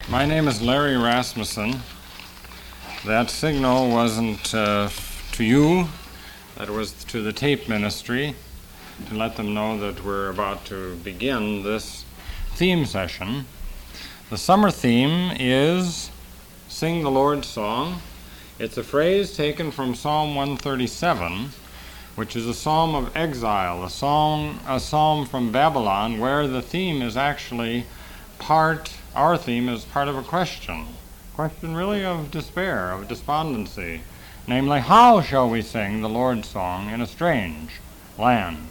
My name is Larry Rasmussen. That signal wasn't to you, that was to the tape ministry to let them know that we're about to begin this theme session. The summer theme is Sing the Lord's Song. It's a phrase taken from Psalm 137, which is a psalm of exile, a psalm from Babylon, where the theme is actually our theme is part of a question really of despair, of despondency, namely, how shall we sing the Lord's song in a strange land?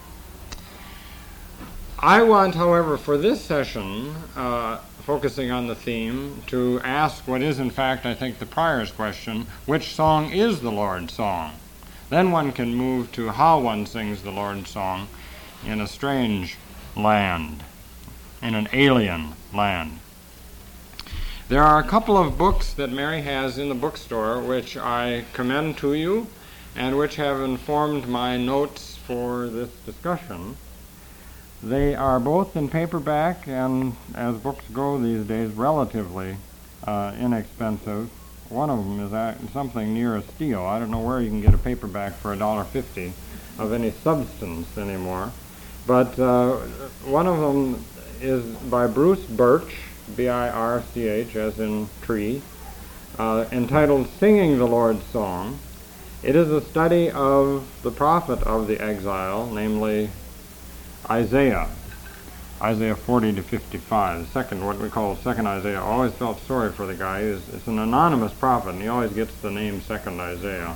I want, however, for this session, focusing on the theme, to ask what is, in fact, I think, the prior's question: which song is the Lord's song? Then one can move to how one sings the Lord's song in a strange land, in an alien land. There are a couple of books that Mary has in the bookstore which I commend to you and which have informed my notes for this discussion. They are both in paperback and, as books go these days, relatively inexpensive. One of them is something near a steal. I don't know where you can get a paperback for $1.50 of any substance anymore. But one of them is by Bruce Birch, B-I-R-C-H, as in tree, entitled Singing the Lord's Song. It is a study of the prophet of the exile, namely Isaiah 40 to 55, what we call second Isaiah. I always felt sorry for the guy. It's an anonymous prophet, and he always gets the name second Isaiah.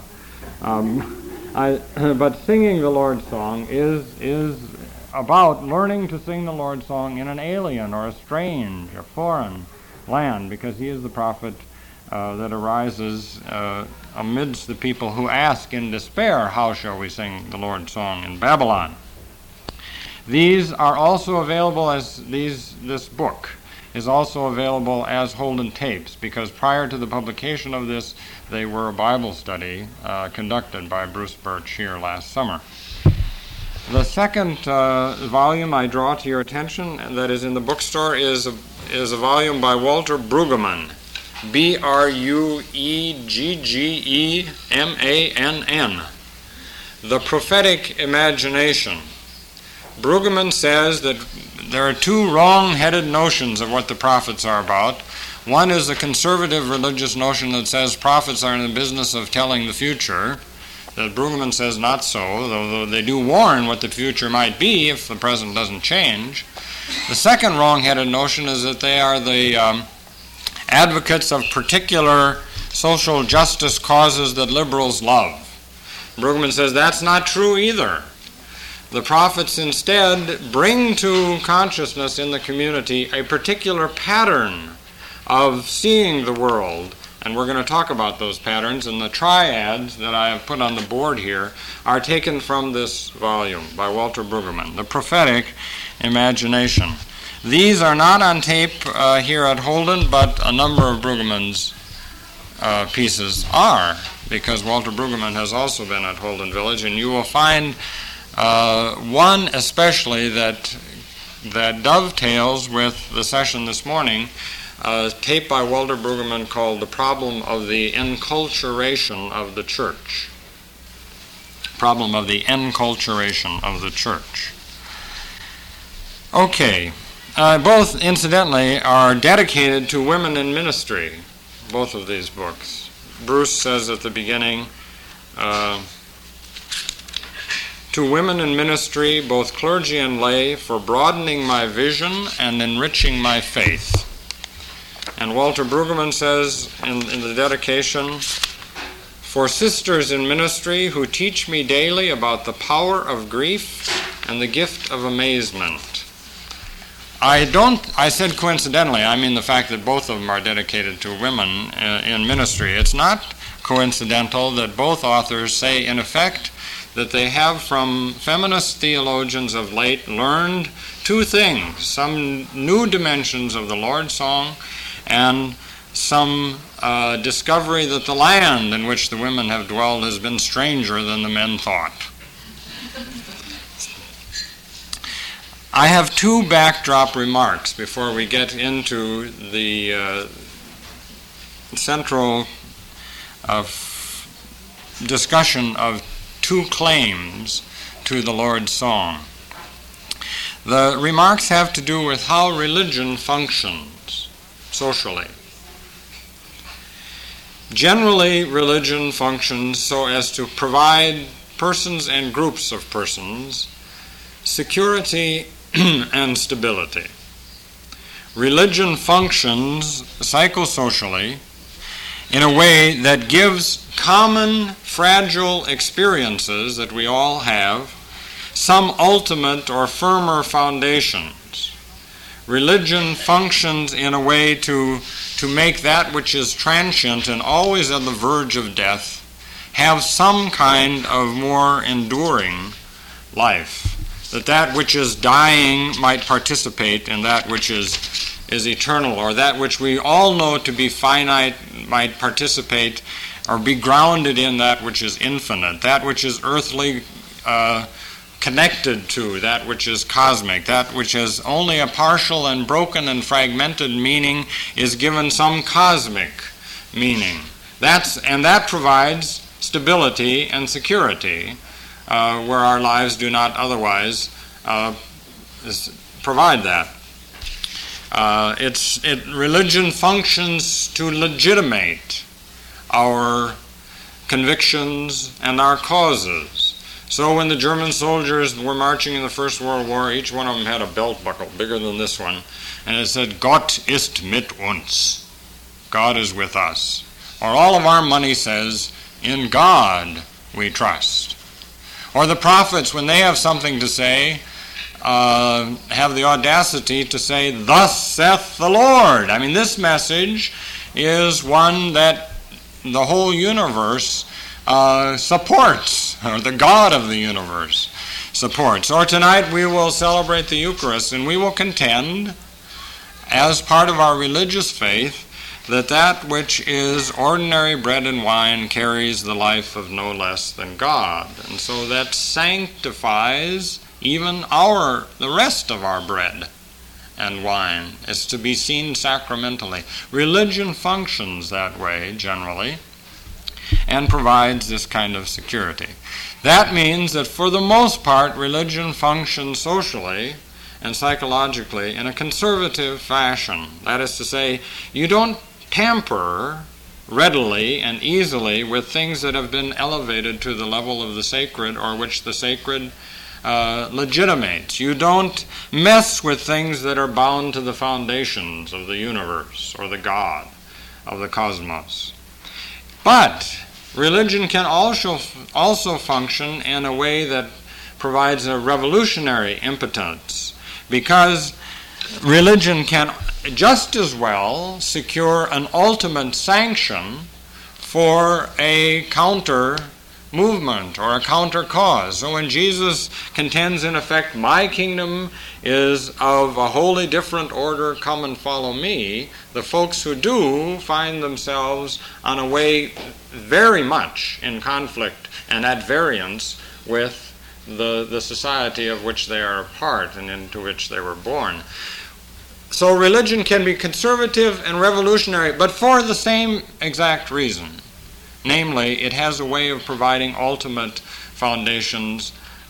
But singing the Lord's song is about learning to sing the Lord's song in an alien or a strange, a foreign land, because he is the prophet that arises amidst the people who ask in despair, how shall we sing the Lord's song in Babylon? These are also available this book is also available as Holden tapes, because prior to the publication of this, they were a Bible study conducted by Bruce Birch here last summer. The second volume I draw to your attention that is in the bookstore is a volume by Walter Brueggemann, Brueggemann, The Prophetic Imagination. Brueggemann says that there are two wrong-headed notions of what the prophets are about. One is a conservative religious notion that says prophets are in the business of telling the future, that Brueggemann says not so, though they do warn what the future might be if the present doesn't change. The second wrong-headed notion is that they are the advocates of particular social justice causes that liberals love. Brueggemann says that's not true either. The prophets instead bring to consciousness in the community a particular pattern of seeing the world, and we're going to talk about those patterns, and the triads that I have put on the board here are taken from this volume by Walter Brueggemann, The Prophetic Imagination. These are not on tape here at Holden, but a number of Brueggemann's pieces are, because Walter Brueggemann has also been at Holden Village, and you will find one especially that dovetails with the session this morning, tape by Walter Brueggemann called The Problem of the Enculturation of the Church. Problem of the Enculturation of the Church. Okay. Both, incidentally, are dedicated to women in ministry, both of these books. Bruce says at the beginning, to women in ministry, both clergy and lay, for broadening my vision and enriching my faith. And Walter Brueggemann says in the dedication, for sisters in ministry who teach me daily about the power of grief and the gift of amazement. I said coincidentally, I mean the fact that both of them are dedicated to women in ministry. It's not coincidental that both authors say, in effect, that they have from feminist theologians of late learned two things: some new dimensions of the Lord's song and some discovery that the land in which the women have dwelled has been stranger than the men thought. I have two backdrop remarks before we get into the central discussion of two claims to the Lord's song. The remarks have to do with how religion functions socially. Generally, religion functions so as to provide persons and groups of persons security and stability. Religion functions psychosocially in a way that gives common fragile experiences that we all have some ultimate or firmer foundations. Religion functions in a way to make that which is transient and always on the verge of death have some kind of more enduring life. That which is dying might participate in that which is eternal, or that which we all know to be finite might participate or be grounded in that which is infinite, that which is earthly connected to, that which is cosmic, that which has only a partial and broken and fragmented meaning is given some cosmic meaning. That provides stability and security where our lives do not otherwise provide that. Religion functions to legitimate our convictions and our causes. So when the German soldiers were marching in the First World War, each one of them had a belt buckle bigger than this one, and it said, Gott ist mit uns. God is with us. Or all of our money says, in God we trust. Or the prophets, when they have something to say, have the audacity to say, thus saith the Lord. I mean, this message is one that the whole universe supports, or the God of the universe supports. Or tonight we will celebrate the Eucharist, and we will contend, as part of our religious faith, that which is ordinary bread and wine carries the life of no less than God. And so that sanctifies even the rest of our bread and wine. It's to be seen sacramentally. Religion functions that way, generally, and provides this kind of security. That means that for the most part, religion functions socially and psychologically in a conservative fashion. That is to say, you don't tamper readily and easily with things that have been elevated to the level of the sacred or which the sacred legitimates. You don't mess with things that are bound to the foundations of the universe or the God of the cosmos. But religion can also function in a way that provides a revolutionary impotence, because religion can just as well secure an ultimate sanction for a counter movement or a counter cause. So when Jesus contends, in effect, my kingdom is of a wholly different order, come and follow me, the folks who do find themselves on a way very much in conflict and at variance with the society of which they are a part and into which they were born. So religion can be conservative and revolutionary, but for the same exact reason. Namely, it has a way of providing ultimate foundations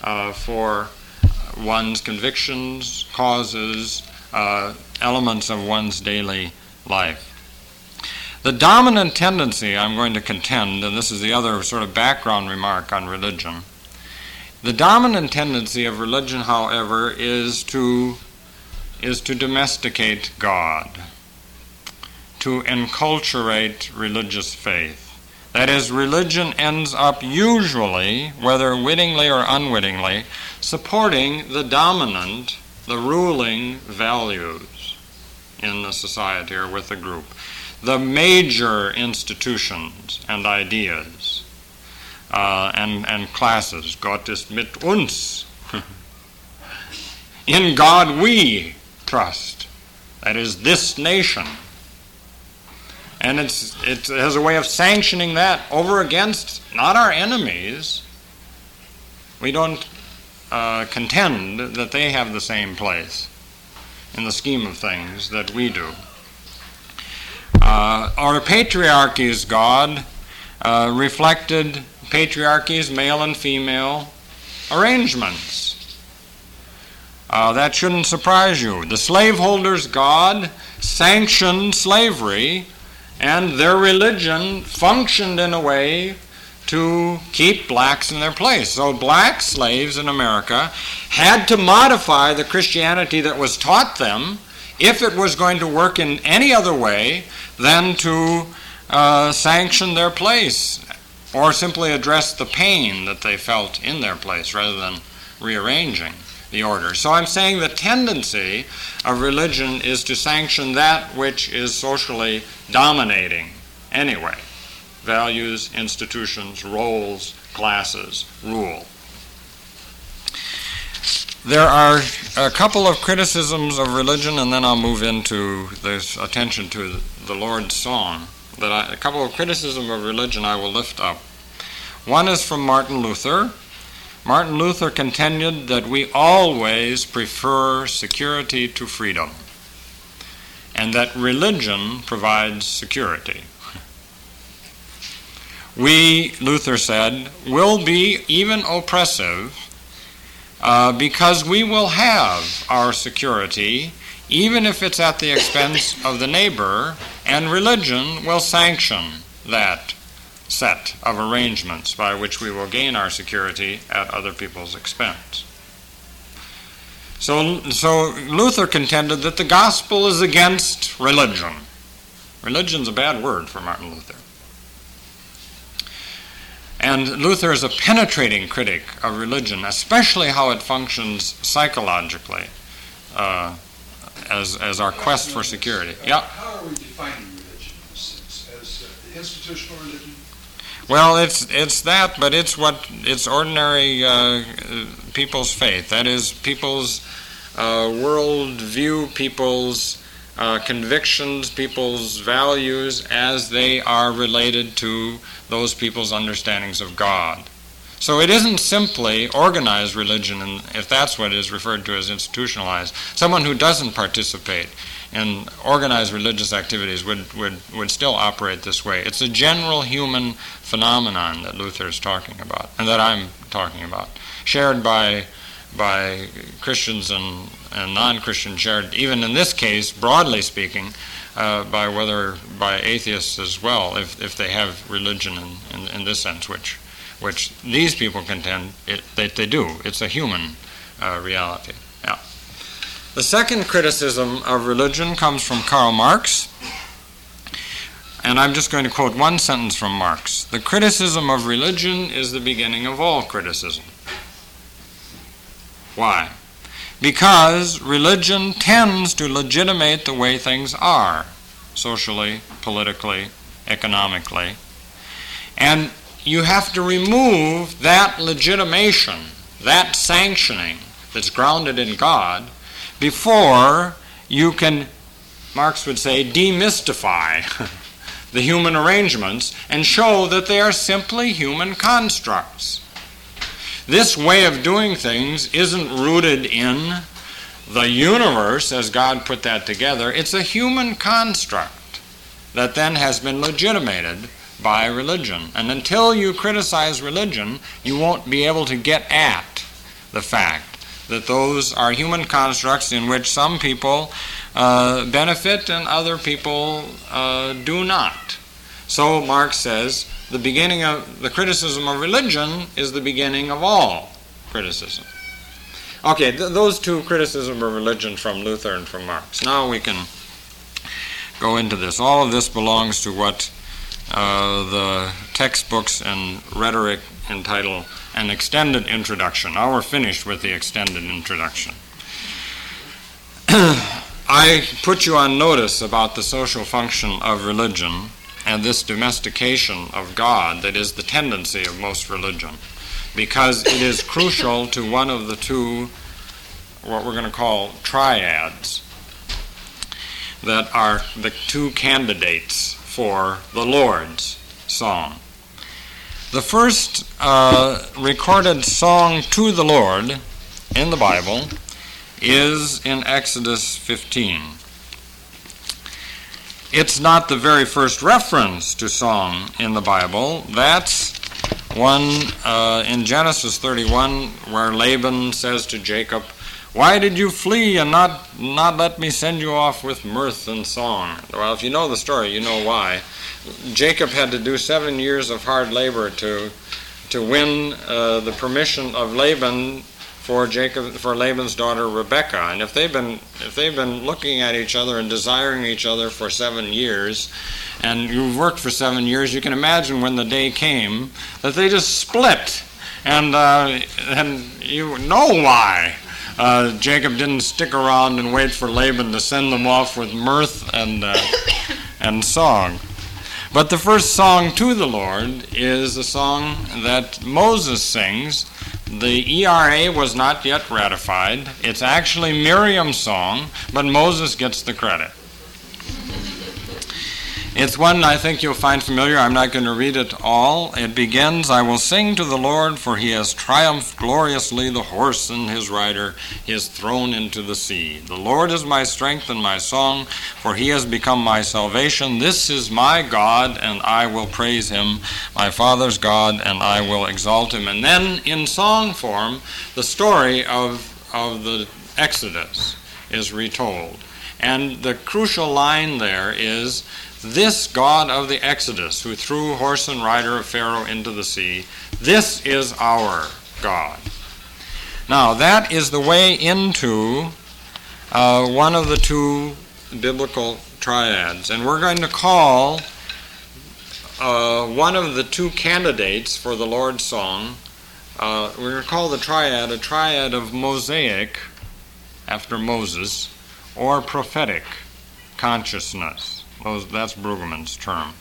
for one's convictions, causes, elements of one's daily life. The dominant tendency, I'm going to contend, and this is the other sort of background remark on religion, the dominant tendency of religion, however, is to domesticate God, to enculturate religious faith. That is, religion ends up usually, whether wittingly or unwittingly, supporting the dominant, the ruling values in the society or with the group, the major institutions and ideas and classes. Gott ist mit uns. In God we trust. That is, this nation. And it has a way of sanctioning that over against not our enemies. We don't contend that they have the same place in the scheme of things that we do. Our patriarchy's God reflected patriarchy's male and female arrangements. That shouldn't surprise you. The slaveholders' God sanctioned slavery, and their religion functioned in a way to keep blacks in their place. So black slaves in America had to modify the Christianity that was taught them if it was going to work in any other way than to sanction their place or simply address the pain that they felt in their place rather than rearranging the order. So I'm saying the tendency of religion is to sanction that which is socially dominating anyway. Values, institutions, roles, classes, rule. There are a couple of criticisms of religion, and then I'll move into this attention to the Lord's song. A couple of criticisms of religion I will lift up. One is from Martin Luther. Martin Luther contended that we always prefer security to freedom, and that religion provides security. We, Luther said, will be even oppressive because we will have our security even if it's at the expense of the neighbor, and religion will sanction that set of arrangements by which we will gain our security at other people's expense. So Luther contended that the gospel is against religion. Religion's a bad word for Martin Luther. And Luther is a penetrating critic of religion, especially how it functions psychologically as our quest for security. Yeah? How are we defining religion in this sense? As institutional religion? Well, it's that, but it's ordinary people's faith. That is, people's world view, people's convictions, people's values as they are related to those people's understandings of God. So it isn't simply organized religion, and if that's what is referred to as institutionalized. Someone who doesn't participate in organized religious activities would still operate this way. It's a general human phenomenon that Luther is talking about, and that I'm talking about, shared by Christians and non-Christians, shared even in this case, broadly speaking, by atheists as well, if they have religion in this sense, which these people contend that they do. It's a human reality. Yeah. The second criticism of religion comes from Karl Marx, and I'm just going to quote one sentence from Marx. The criticism of religion is the beginning of all criticism. Why? Because religion tends to legitimate the way things are, socially, politically, economically, and you have to remove that legitimation, that sanctioning that's grounded in God, before you can, Marx would say, demystify the human arrangements and show that they are simply human constructs. This way of doing things isn't rooted in the universe as God put that together. It's a human construct that then has been legitimated by religion. And until you criticize religion, you won't be able to get at the fact that those are human constructs in which some people benefit and other people do not. So Marx says the beginning of the criticism of religion is the beginning of all criticism. Okay, those two criticisms of religion from Luther and from Marx. Now we can go into this. All of this belongs to what the textbooks and rhetoric entitle An Extended Introduction. Now we're finished with the extended introduction. I put you on notice about the social function of religion and this domestication of God that is the tendency of most religion, because it is crucial to one of the two, what we're going to call triads, that are the two candidates for the Lord's song. The first recorded song to the Lord in the Bible is in Exodus 15. It's not the very first reference to song in the Bible. That's one in Genesis 31 where Laban says to Jacob, "Why did you flee and not let me send you off with mirth and song?" Well, if you know the story, you know why. Jacob had to do 7 years of hard labor to win the permission of Laban for Laban's daughter Rebekah. And if they've been looking at each other and desiring each other for 7 years, and you've worked for 7 years, you can imagine when the day came that they just split. And you know why. Jacob didn't stick around and wait for Laban to send them off with mirth and song. But the first song to the Lord is a song that Moses sings. The ERA was not yet ratified. It's actually Miriam's song, but Moses gets the credit. It's one I think you'll find familiar. I'm not going to read it all. It begins, "I will sing to the Lord, for he has triumphed gloriously. The horse and his rider he has thrown into the sea. The Lord is my strength and my song, for he has become my salvation. This is my God, and I will praise him, my father's God, and I will exalt him." And then in song form, the story of the Exodus is retold. And the crucial line there is, "This God of the Exodus, who threw horse and rider of Pharaoh into the sea, this is our God." Now, that is the way into one of the two biblical triads. And we're going to call one of the two candidates for the Lord's song, we're going to call the triad a triad of Mosaic, after Moses, or prophetic consciousness. That's Brueggemann's term.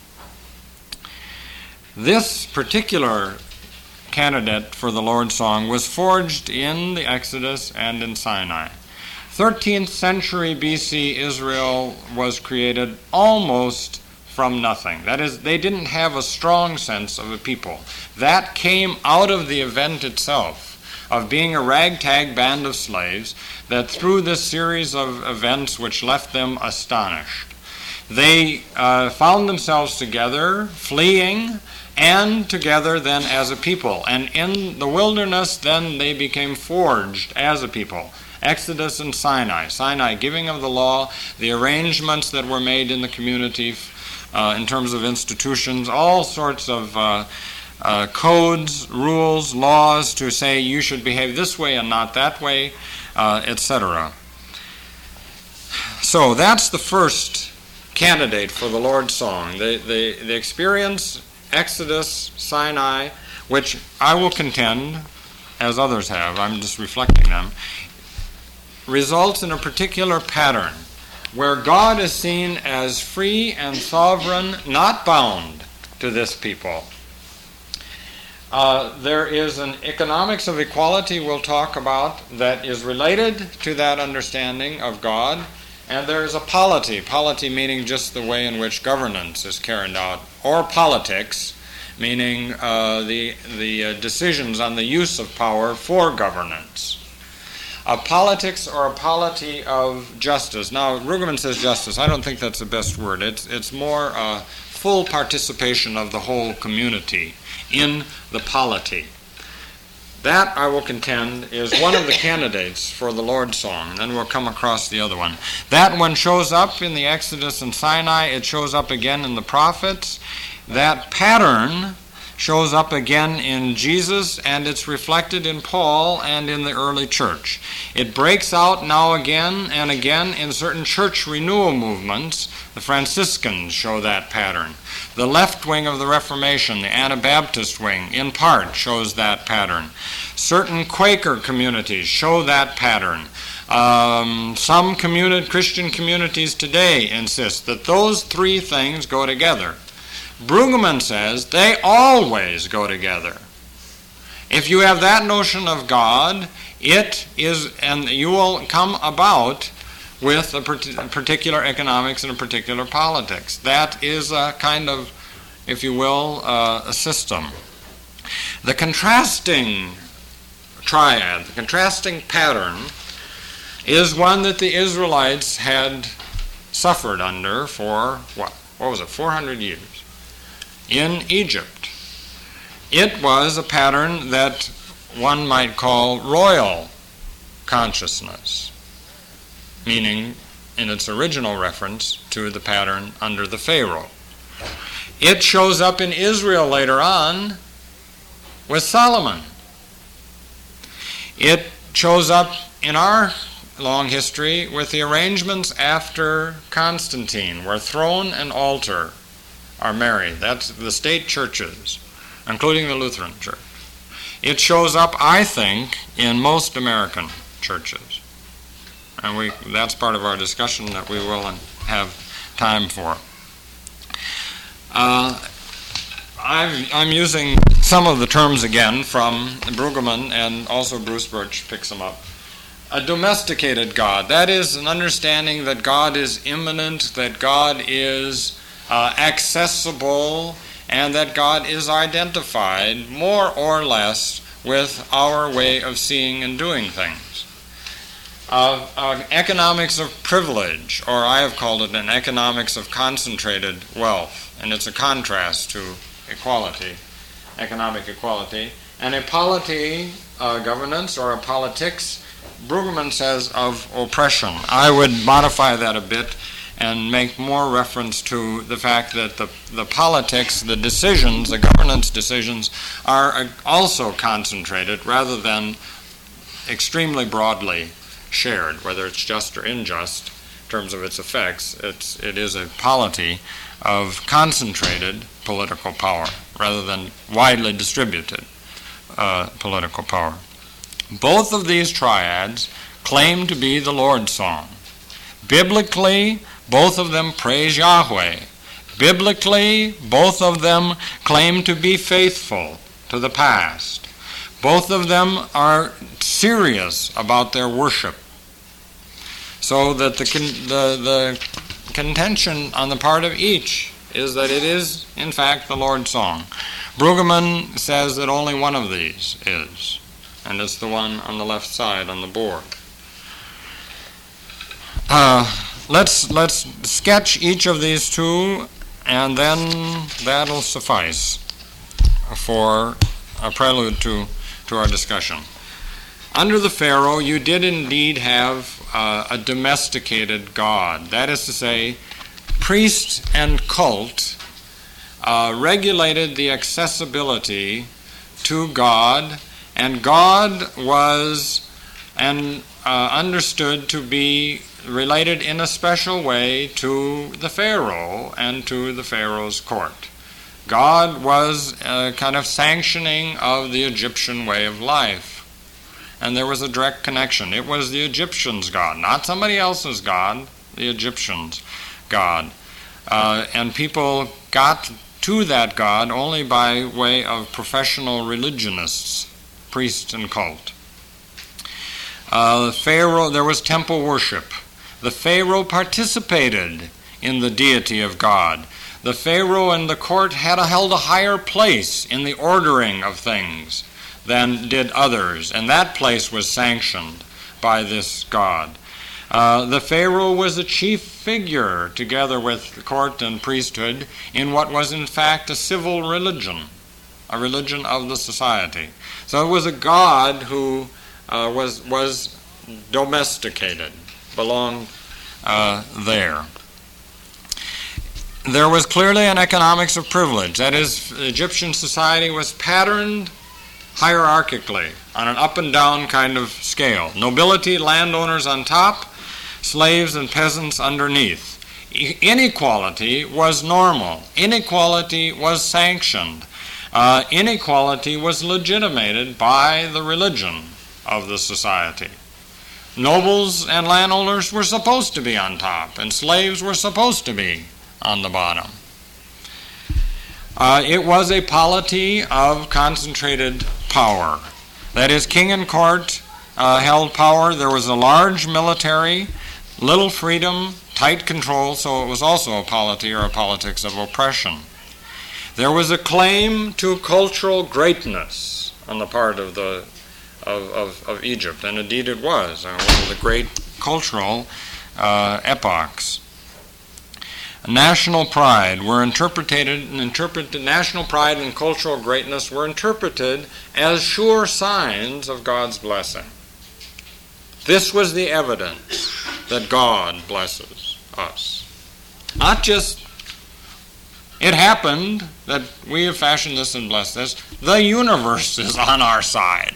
This particular candidate for the Lord's song was forged in the Exodus and in Sinai. 13th century BC, Israel was created almost from nothing. That is, they didn't have a strong sense of a people. That came out of the event itself, of being a ragtag band of slaves that through this series of events which left them astonished, they found themselves together, fleeing, and together then as a people. And in the wilderness, then they became forged as a people. Exodus and Sinai. Sinai, giving of the law, the arrangements that were made in the community in terms of institutions, all sorts of codes, rules, laws to say you should behave this way and not that way, etc. So that's the first candidate for the Lord's song. The experience, Exodus, Sinai, which I will contend, as others have, I'm just reflecting them, results in a particular pattern where God is seen as free and sovereign, not bound to this people. There is an economics of equality we'll talk about that is related to that understanding of God. And there is a polity meaning just the way in which governance is carried out, or politics, meaning the decisions on the use of power for governance. A politics or a polity of justice. Now, Brueggemann says justice. I don't think that's the best word. It's more full participation of the whole community in the polity. That, I will contend, is one of the candidates for the Lord's song. Then we'll come across the other one. That one shows up in the Exodus and Sinai. It shows up again in the prophets. That pattern shows up again in Jesus, and it's reflected in Paul and in the early church. It breaks out now again and again in certain church renewal movements. The Franciscans show that pattern. The left wing of the Reformation, the Anabaptist wing, in part shows that pattern. Certain Quaker communities show that pattern. Some Christian communities today insist that those three things go together. Brueggemann says they always go together. If you have that notion of God, it is, and you will come about with a particular economics and a particular politics. That is a kind of, if you will, a system. The contrasting triad, the contrasting pattern, is one that the Israelites had suffered under for, what was it, 400 years in Egypt. It was a pattern that one might call royal consciousness, meaning in its original reference to the pattern under the Pharaoh. It shows up in Israel later on with Solomon. It shows up in our long history with the arrangements after Constantine, where throne and altar are married. That's the state churches, including the Lutheran Church. It shows up, I think, in most American churches. And that's part of our discussion that we will have time for. I'm using some of the terms again from Brueggemann, and also Bruce Birch picks them up. A domesticated God, that is an understanding that God is immanent, that God is accessible, and that God is identified more or less with our way of seeing and doing things. Economics of privilege, or I have called it an economics of concentrated wealth, and it's a contrast to equality, economic equality, and a polity governance or a politics, Brueggemann says, of oppression. I would modify that a bit and make more reference to the fact that the politics, the decisions, the governance decisions are also concentrated rather than extremely broadly shared, whether it's just or unjust in terms of its effects. It is a polity of concentrated political power rather than widely distributed political power. Both of these triads claim to be the Lord's song. Biblically, both of them praise Yahweh. Biblically, both of them claim to be faithful to the past. Both of them are serious about their worship. So that the contention on the part of each is that it is, in fact, the Lord's song. Brueggemann says that only one of these is, and it's the one on the left side on the board. Let's sketch each of these two, and then that'll suffice for a prelude to our discussion. Under the Pharaoh, you did indeed have a domesticated God. That is to say, priest and cult regulated the accessibility to God, and God was understood to be related in a special way to the Pharaoh and to the Pharaoh's court. God was a kind of sanctioning of the Egyptian way of life. And there was a direct connection. It was the Egyptians' God, not somebody else's God, the Egyptians' God. And people got to that God only by way of professional religionists, priests and cult. Pharaoh, there was temple worship. The Pharaoh participated in the deity of God. The Pharaoh and the court held a higher place in the ordering of things than did others, and that place was sanctioned by this God. The Pharaoh was a chief figure, together with the court and priesthood, in what was in fact a civil religion, a religion of the society. So it was a God who was domesticated, belonged there. There was clearly an economics of privilege. That is, Egyptian society was patterned hierarchically on an up and down kind of scale. Nobility, landowners on top, slaves and peasants underneath. Inequality was normal. Inequality was sanctioned. Inequality was legitimated by the religion of the society. Nobles and landowners were supposed to be on top, and slaves were supposed to be on the bottom. It was a polity of concentrated power. That is, king and court held power. There was a large military, little freedom, tight control, so it was also a polity or a politics of oppression. There was a claim to cultural greatness on the part of the of Egypt, and indeed it was one of the great cultural epochs. National pride national pride and cultural greatness were interpreted as sure signs of God's blessing. This was the evidence that God blesses us. Not just, it happened that we have fashioned this and blessed this. The universe is on our side.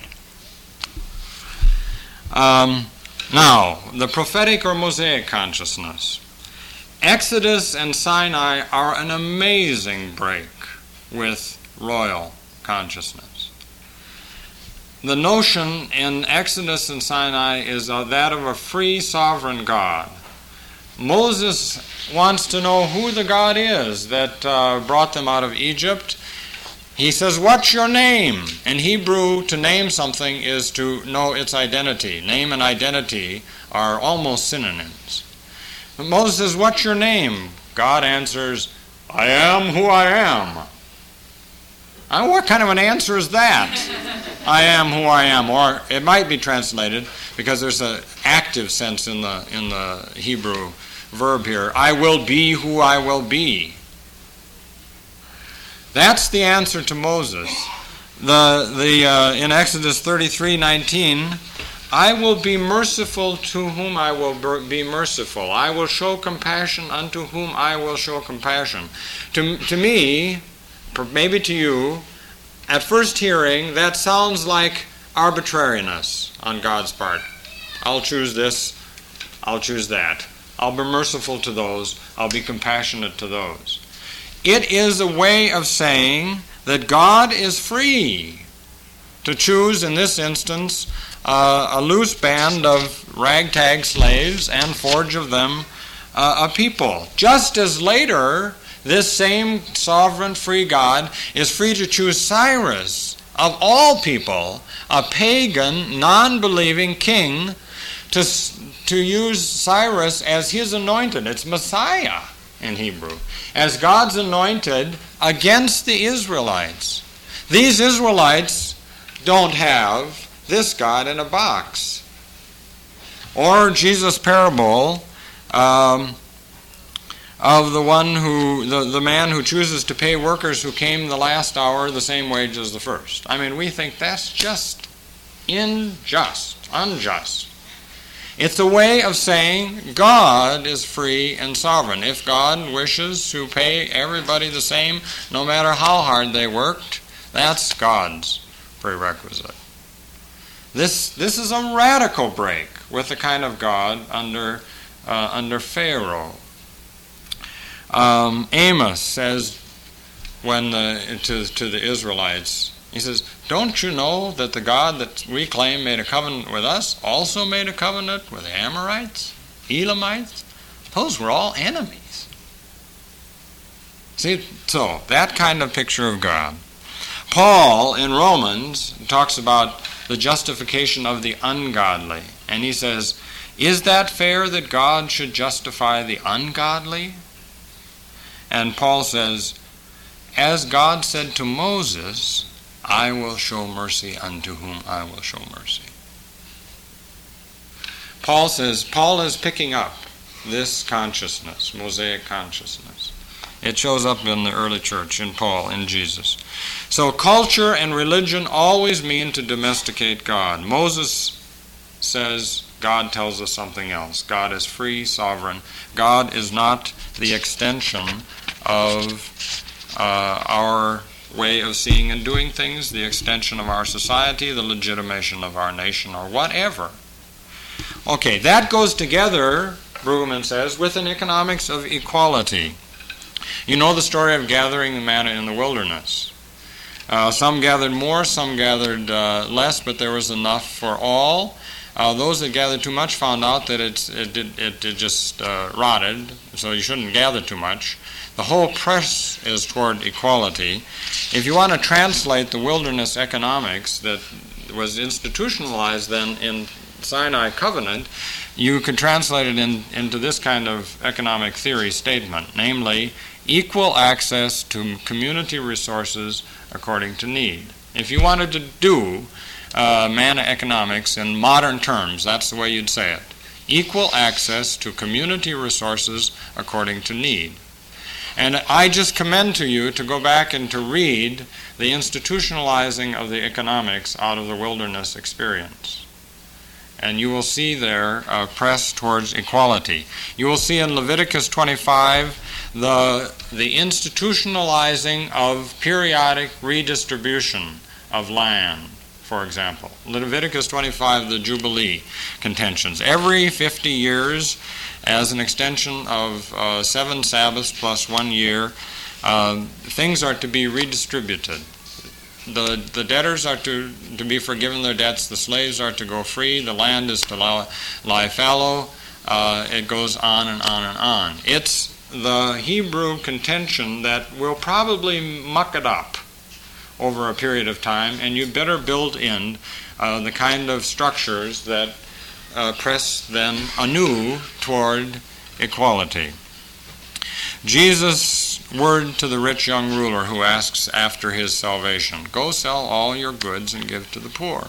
Now, the prophetic or Mosaic consciousness. Exodus and Sinai are an amazing break with royal consciousness. The notion in Exodus and Sinai is that of a free sovereign God. Moses wants to know who the God is that brought them out of Egypt. He says, "What's your name?" In Hebrew, to name something is to know its identity. Name and identity are almost synonyms. But Moses says, "What's your name?" God answers, "I am who I am." What kind of an answer is that? I am who I am. Or it might be translated, because there's an active sense in the Hebrew verb here, I will be who I will be. That's the answer to Moses. In Exodus 33:19, I will be merciful to whom I will be merciful. I will show compassion unto whom I will show compassion. To me, maybe to you, at first hearing, that sounds like arbitrariness on God's part. I'll choose this, I'll choose that. I'll be merciful to those, I'll be compassionate to those. It is a way of saying that God is free to choose, in this instance, a loose band of ragtag slaves and forge of them a people. Just as later, this same sovereign free God is free to choose Cyrus, of all people, a pagan, non-believing king, to use Cyrus as his anointed. It's Messiah in Hebrew, as God's anointed against the Israelites. These Israelites don't have this God in a box. Or Jesus' parable of the man who chooses to pay workers who came the last hour the same wage as the first. I mean, we think that's just unjust. It's a way of saying God is free and sovereign. If God wishes to pay everybody the same, no matter how hard they worked, that's God's prerequisite. This is a radical break with the kind of God under Pharaoh. Amos says to the Israelites, he says, "Don't you know that the God that we claim made a covenant with us also made a covenant with the Amorites, Elamites? Those were all enemies." See, so that kind of picture of God. Paul in Romans talks about the justification of the ungodly, and he says, "Is that fair that God should justify the ungodly?" And Paul says, "As God said to Moses, I will show mercy unto whom I will show mercy." Paul is picking up this consciousness, Mosaic consciousness. It shows up in the early church, in Paul, in Jesus. So culture and religion always mean to domesticate God. Moses says God tells us something else. God is free, sovereign. God is not the extension of our way of seeing and doing things, the extension of our society, the legitimation of our nation, or whatever. Okay, that goes together, Brueggemann says, with an economics of equality. You know the story of gathering the manna in the wilderness. Some gathered more, some gathered less, but there was enough for all. Those that gathered too much found out that it just rotted, so you shouldn't gather too much. The whole press is toward equality. If you want to translate the wilderness economics that was institutionalized then in Sinai Covenant, you could translate it into this kind of economic theory statement, namely, equal access to community resources according to need. If you wanted to do manna economics in modern terms. That's the way you'd say it. Equal access to community resources according to need. And I just commend to you to go back and to read the institutionalizing of the economics out of the wilderness experience. And you will see there a press towards equality. You will see in Leviticus 25 the institutionalizing of periodic redistribution of land, for example. Leviticus 25, the Jubilee contentions. Every 50 years, as an extension of 7 Sabbaths plus 1 year, things are to be redistributed. The debtors are to be forgiven their debts, the slaves are to go free, the land is to lie fallow, it goes on and on and on. It's the Hebrew contention that will probably muck it up over a period of time, and you better build in the kind of structures that press then anew toward equality. Jesus' word to the rich young ruler who asks after his salvation, go sell all your goods and give to the poor.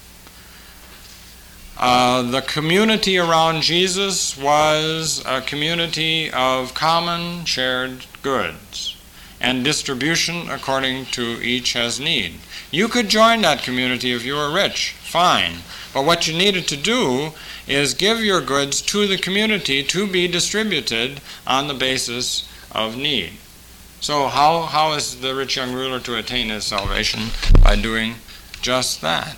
The community around Jesus was a community of common shared goods and distribution according to each as need. You could join that community if you were rich, fine. But what you needed to do is give your goods to the community to be distributed on the basis of need. So how is the rich young ruler to attain his salvation? By doing just that.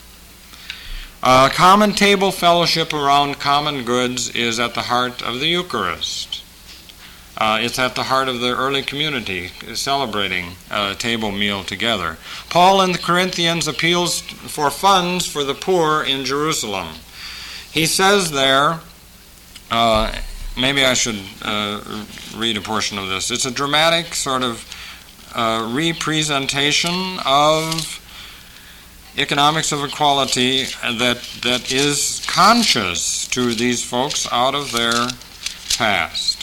Common table fellowship around common goods is at the heart of the Eucharist. It's at the heart of the early community, celebrating a table meal together. Paul in the Corinthians appeals for funds for the poor in Jerusalem. He says there, maybe I should read a portion of this. It's a dramatic sort of representation of economics of equality that is conscious to these folks out of their past.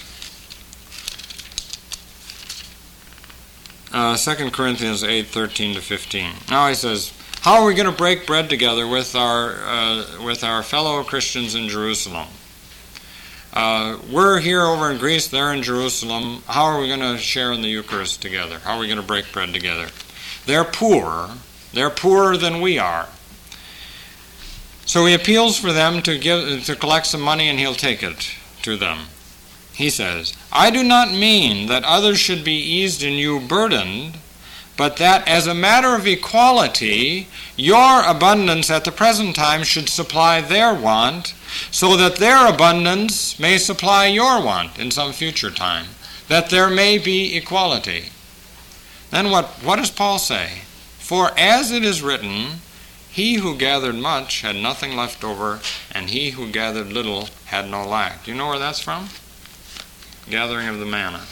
2 Corinthians 8:13-15. Now he says, how are we going to break bread together with our fellow Christians in Jerusalem? We're here over in Greece, they're in Jerusalem. How are we going to share in the Eucharist together? How are we going to break bread together? They're poor. They're poorer than we are. So he appeals for them to collect some money, and he'll take it to them. He says, I do not mean that others should be eased and you burdened, but that as a matter of equality, your abundance at the present time should supply their want, so that their abundance may supply your want in some future time, that there may be equality. Then what does Paul say? For as it is written, he who gathered much had nothing left over, and he who gathered little had no lack. Do you know where that's from? Gathering of the manna.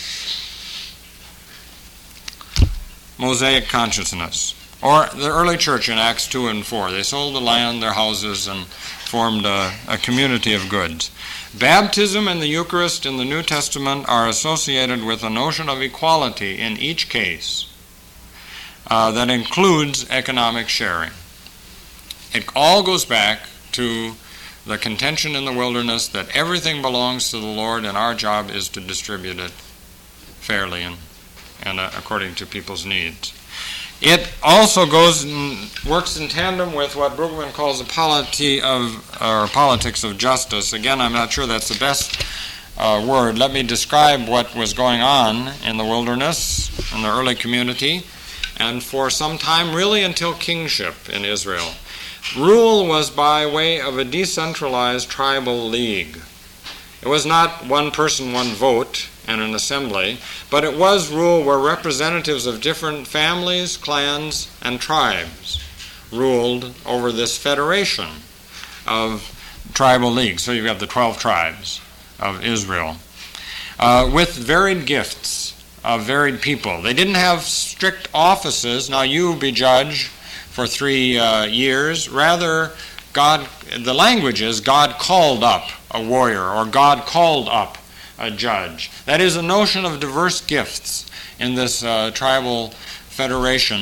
Mosaic consciousness. Or the early church in Acts 2 and 4. They sold the land, their houses, and formed a community of goods. Baptism and the Eucharist in the New Testament are associated with a notion of equality in each case that includes economic sharing. It all goes back to the contention in the wilderness that everything belongs to the Lord and our job is to distribute it fairly and according to people's needs. It also works in tandem with what Brueggemann calls the politics of justice. Again, I'm not sure that's the best word. Let me describe what was going on in the wilderness, in the early community, and for some time, really until kingship in Israel. Rule was by way of a decentralized tribal league. It was not one person, one vote and an assembly, but it was rule where representatives of different families, clans, and tribes ruled over this federation of tribal leagues. So you've got the 12 tribes of Israel with varied gifts of varied people. They didn't have strict offices. Now you be judge for 3 years. Rather, the language is God called up a warrior, or God called up a judge. That is a notion of diverse gifts in this tribal federation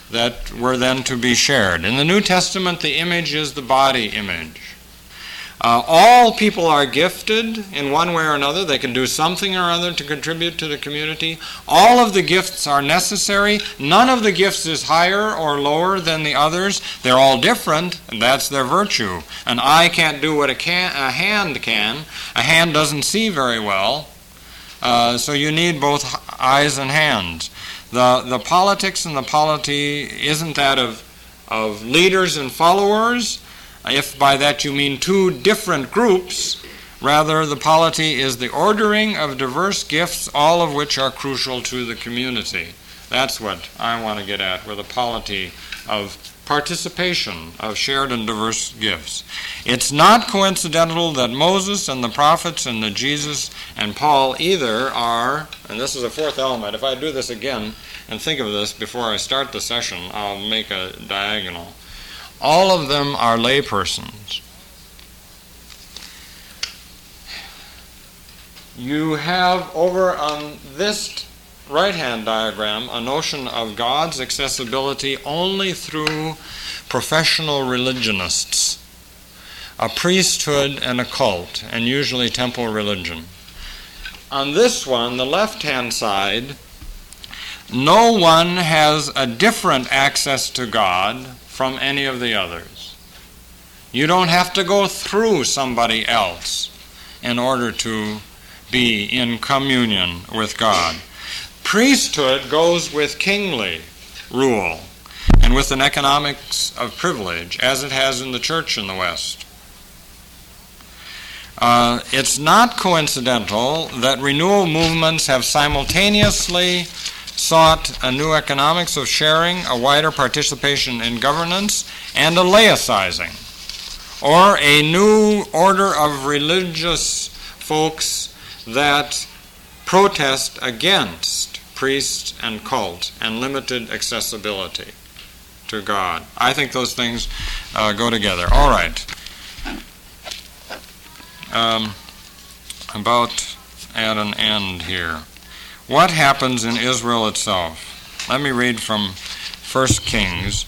that were then to be shared. In the New Testament, the image is the body image. All people are gifted in one way or another. They can do something or other to contribute to the community. All of the gifts are necessary. None of the gifts is higher or lower than the others. They're all different, and that's their virtue. An eye can't do what a hand can. A hand doesn't see very well, so you need both eyes and hands. The politics and the polity isn't that of leaders and followers, if by that you mean two different groups. Rather, the polity is the ordering of diverse gifts, all of which are crucial to the community. That's what I want to get at with the polity of participation of shared and diverse gifts. It's not coincidental that Moses and the prophets and the Jesus and Paul either are, and this is a fourth element. If I do this again and think of this before I start the session, I'll make a diagonal. All of them are laypersons. You have over on this right-hand diagram a notion of God's accessibility only through professional religionists, a priesthood and a cult, and usually temple religion. On this one, the left-hand side, no one has a different access to God from any of the others. You don't have to go through somebody else in order to be in communion with God. Priesthood goes with kingly rule and with an economics of privilege, as it has in the church in the West. It's not coincidental that renewal movements have simultaneously sought a new economics of sharing, a wider participation in governance, and a laicizing, or a new order of religious folks that protest against priests and cult and limited accessibility to God. I think those things go together. All right. About at an end here. What happens in Israel itself? Let me read from 1 Kings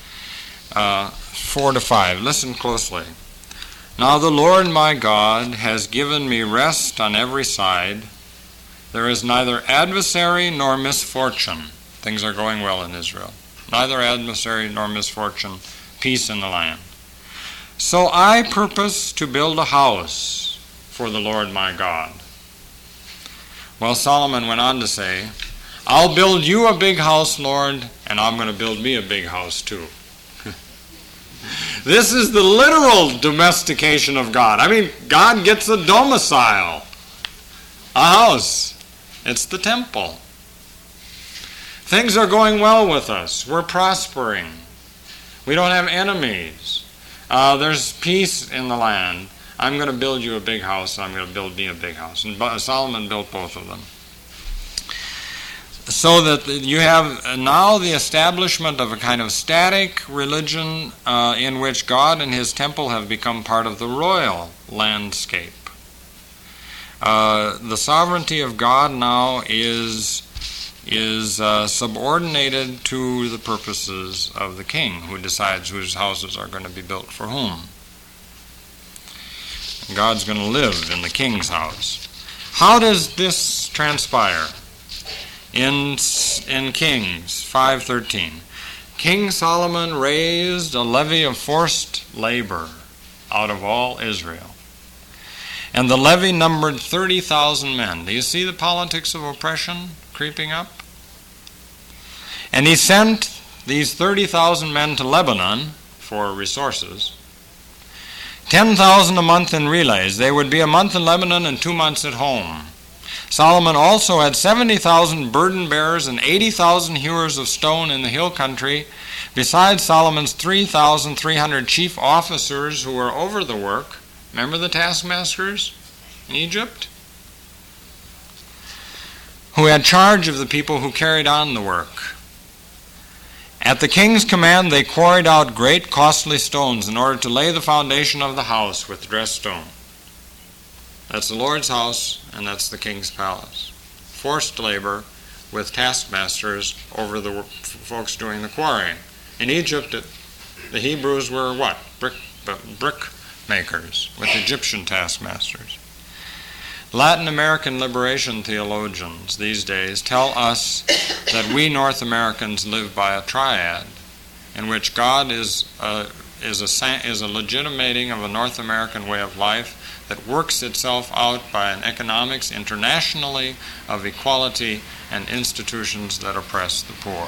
4-5. Listen closely. Now the Lord my God has given me rest on every side. There is neither adversary nor misfortune. Things are going well in Israel. Neither adversary nor misfortune. Peace in the land. So I purpose to build a house for the Lord my God. Well, Solomon went on to say, I'll build you a big house, Lord, and I'm going to build me a big house too. This is the literal domestication of God. I mean, God gets a domicile, a house. It's the temple. Things are going well with us. We're prospering. We don't have enemies. There's peace in the land. I'm going to build you a big house, and I'm going to build me a big house. And Solomon built both of them. So that you have now the establishment of a kind of static religion in which God and his temple have become part of the royal landscape. The sovereignty of God now is subordinated to the purposes of the king, who decides whose houses are going to be built for whom. God's going to live in the king's house. How does this transpire? In Kings 5:13, King Solomon raised a levy of forced labor out of all Israel. And the levy numbered 30,000 men. Do you see the politics of oppression creeping up? And he sent these 30,000 men to Lebanon for resources. 10,000 a month in relays. They would be a month in Lebanon and 2 months at home. Solomon also had 70,000 burden bearers and 80,000 hewers of stone in the hill country, besides Solomon's 3,300 chief officers who were over the work. Remember the taskmasters in Egypt? Who had charge of the people who carried on the work. At the king's command, they quarried out great costly stones in order to lay the foundation of the house with dressed stone. That's the Lord's house, and that's the king's palace. Forced labor, with taskmasters over the folks doing the quarrying. In Egypt, the Hebrews were what? Brick makers with Egyptian taskmasters. Latin American liberation theologians these days tell us that we North Americans live by a triad in which God is a legitimating of a North American way of life that works itself out by an economics internationally of equality and institutions that oppress the poor.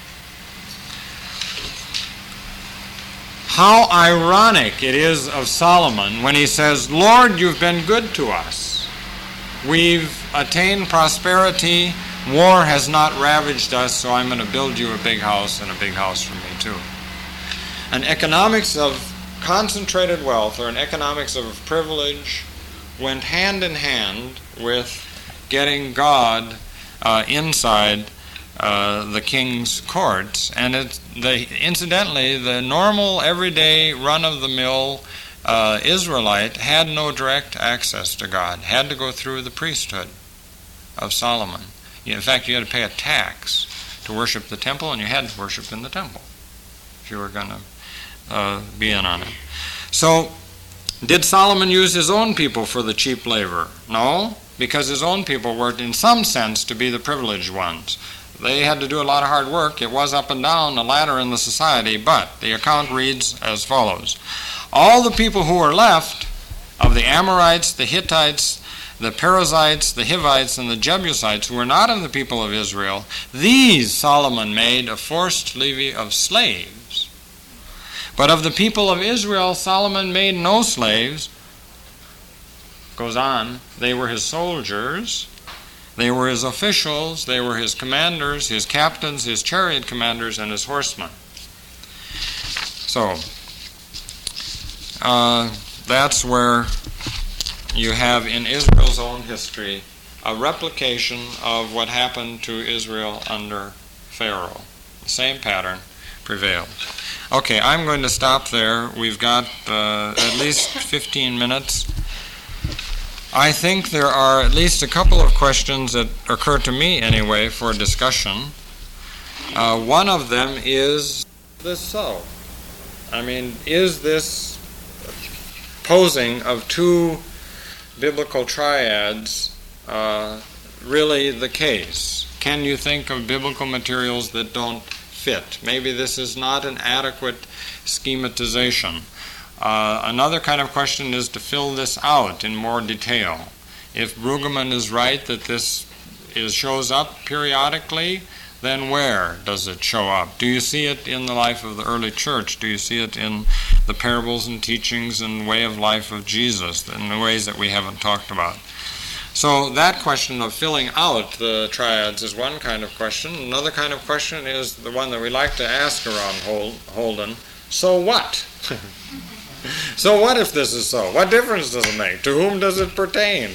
How ironic it is of Solomon when he says, "Lord, you've been good to us. We've attained prosperity. War has not ravaged us, so I'm going to build you a big house and a big house for me too." An economics of concentrated wealth or an economics of privilege went hand in hand with getting God inside the king's courts. And incidentally, the normal, everyday, run-of-the-mill Israelite had no direct access to God, had to go through the priesthood of Solomon. In fact, you had to pay a tax to worship the temple, and you had to worship in the temple if you were going to be in on it. So, did Solomon use his own people for the cheap labor? No, because his own people were, in some sense, to be the privileged ones. They had to do a lot of hard work. It was up and down the ladder in the society, but the account reads as follows. All the people who were left of the Amorites, the Hittites, the Perizzites, the Hivites, and the Jebusites, who were not of the people of Israel, these Solomon made a forced levy of slaves. But of the people of Israel, Solomon made no slaves. Goes on, they were his soldiers, they were his officials, they were his commanders, his captains, his chariot commanders, and his horsemen. So, that's where you have in Israel's own history a replication of what happened to Israel under Pharaoh. The same pattern prevailed. Okay, I'm going to stop there. We've got at least 15 minutes. I think there are at least a couple of questions that occur to me anyway for discussion. One of them is this so? I mean, is this posing of two biblical triads really the case? Can you think of biblical materials that don't fit? Maybe this is not an adequate schematization. Another kind of question is to fill this out in more detail. If Brueggemann is right that this shows up periodically, then where does it show up? Do you see it in the life of the early church? Do you see it in the parables and teachings and way of life of Jesus in the ways that we haven't talked about? So that question of filling out the triads is one kind of question. Another kind of question is the one that we like to ask around Holden. So what? So what if this is so? What difference does it make? To whom does it pertain?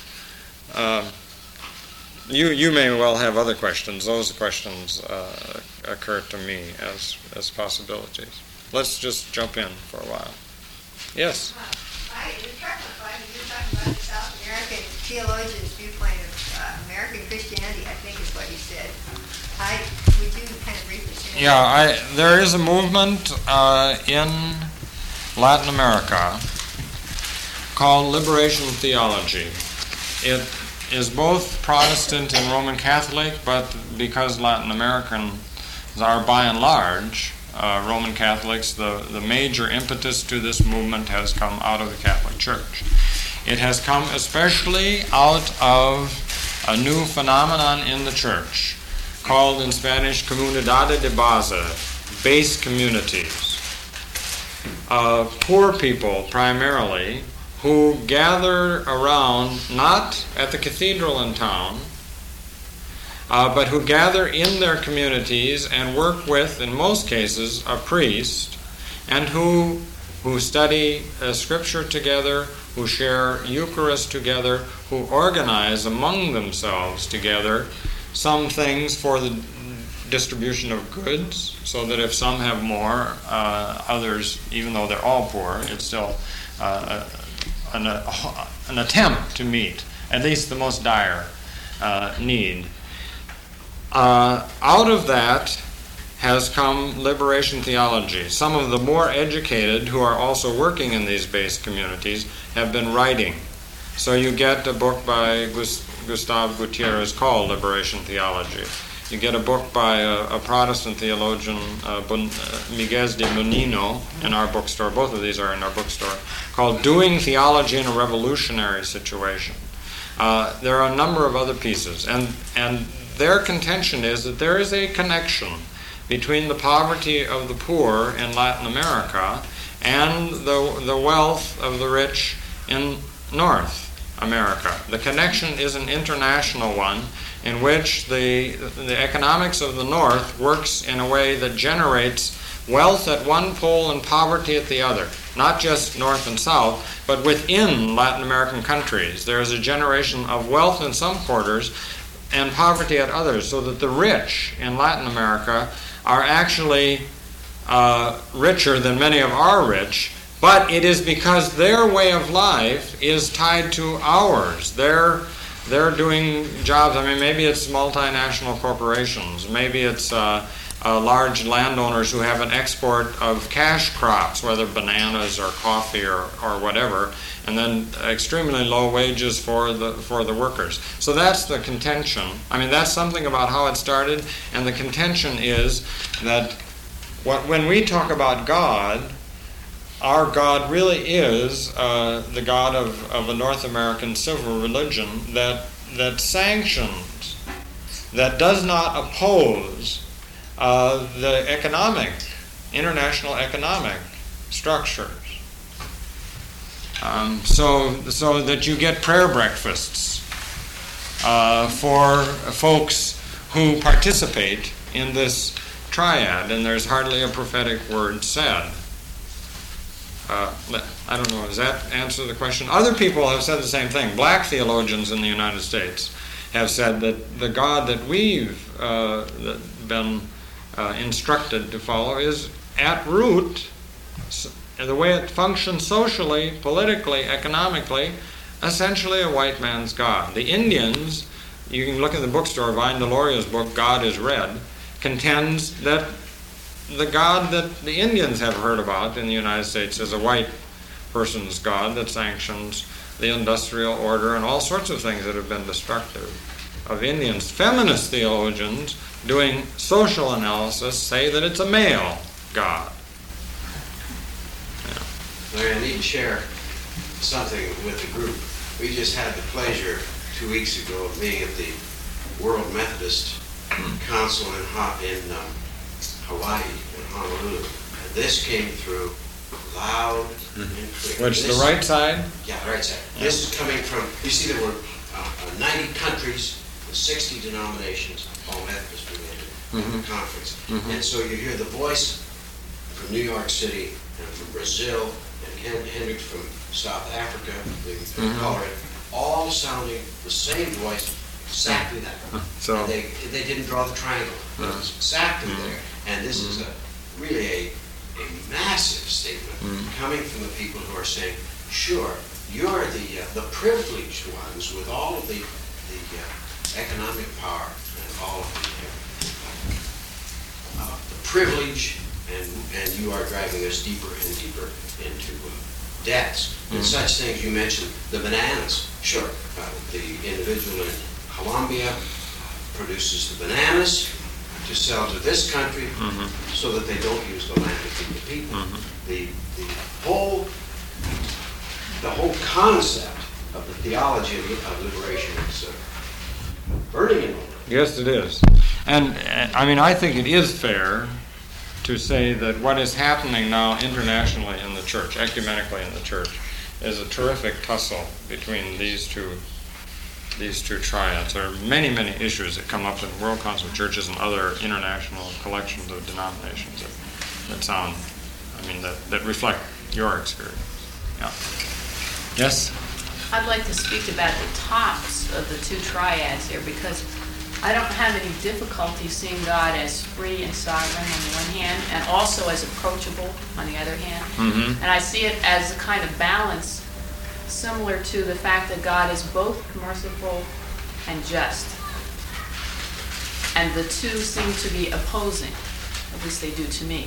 You may well have other questions. Those questions occur to me as possibilities. Let's just jump in for a while. Yes? You're talking about the South American theologian's viewpoint of American Christianity, I think is what you said. Would you kind of briefly say that? Yeah, there is a movement in Latin America called Liberation Theology. It is both Protestant and Roman Catholic, but because Latin Americans are by and large Roman Catholics, the major impetus to this movement has come out of the Catholic Church. It has come especially out of a new phenomenon in the church called in Spanish Comunidad de Base, base communities. Poor people primarily who gather around, not at the cathedral in town, but who gather in their communities and work with, in most cases, a priest, and who study Scripture together, who share Eucharist together, who organize among themselves together some things for the distribution of goods, so that if some have more, others, even though they're all poor, it's still an attempt to meet at least the most dire need. Out of that has come liberation theology. Some of the more educated who are also working in these base communities have been writing. So you get a book by Gustave Gutierrez called Liberation Theology. You get a book by a Protestant theologian, Miguel de Munino, in our bookstore. Both of these are in our bookstore, called Doing Theology in a Revolutionary Situation. There are a number of other pieces, and their contention is that there is a connection between the poverty of the poor in Latin America and the wealth of the rich in North America. The connection is an international one in which the economics of the North works in a way that generates wealth at one pole and poverty at the other. Not just North and South, but within Latin American countries. There is a generation of wealth in some quarters and poverty at others, so that the rich in Latin America are actually richer than many of our rich, but it is because their way of life is tied to ours. They're doing jobs. I mean, maybe it's multinational corporations. Maybe it's large landowners who have an export of cash crops, whether bananas or coffee or whatever, and then extremely low wages for the workers. So that's the contention. I mean, that's something about how it started, and the contention is that when we talk about God, our God really is the God of a North American civil religion that sanctions, that does not oppose the international economic structures. So that you get prayer breakfasts for folks who participate in this triad, and there's hardly a prophetic word said. I don't know, does that answer the question? Other people have said the same thing. Black theologians in the United States have said that the God that we've been instructed to follow is at root, the way it functions socially, politically, economically, essentially a white man's God. The Indians, you can look in the bookstore, Vine Deloria's book, God is Red, contends that the God that the Indians have heard about in the United States is a white person's God that sanctions the industrial order and all sorts of things that have been destructive of Indians. Feminist theologians doing social analysis say that it's a male God. Larry, I need to share something with the group. We just had the pleasure 2 weeks ago of being at the World Methodist Council in Hawaii, in Honolulu. And this came through loud and clear. Which, the right side? Yeah, the right side. Yeah. This is coming from, you see there were 90 countries with 60 denominations, all Methodists related, at the conference. And so you hear the voice from New York City and from Brazil and Hendricks from South Africa, the Colorado, all sounding the same voice, exactly that. So and they didn't draw the triangle. It was exactly there. And this is really a massive statement coming from the people who are saying, sure, you're the privileged ones with all of the economic power and all of the privilege, and you are driving us deeper and deeper into debts and such things. You mentioned the bananas. Sure, the individual in Colombia produces the bananas to sell to this country so that they don't use the land to feed the people. The whole concept of the theology of liberation is burning in the world. Yes, it is. And I mean, I think it is fair to say that what is happening now internationally in the church, ecumenically in the church, is a terrific tussle between these two triads. There are many, many issues that come up in World Council of Churches and other international collections of denominations that reflect your experience. Yeah. Yes? I'd like to speak about the tops of the two triads here, because I don't have any difficulty seeing God as free and sovereign on the one hand, and also as approachable on the other hand. And I see it as a kind of balance similar to the fact that God is both merciful and just. And the two seem to be opposing, at least they do to me.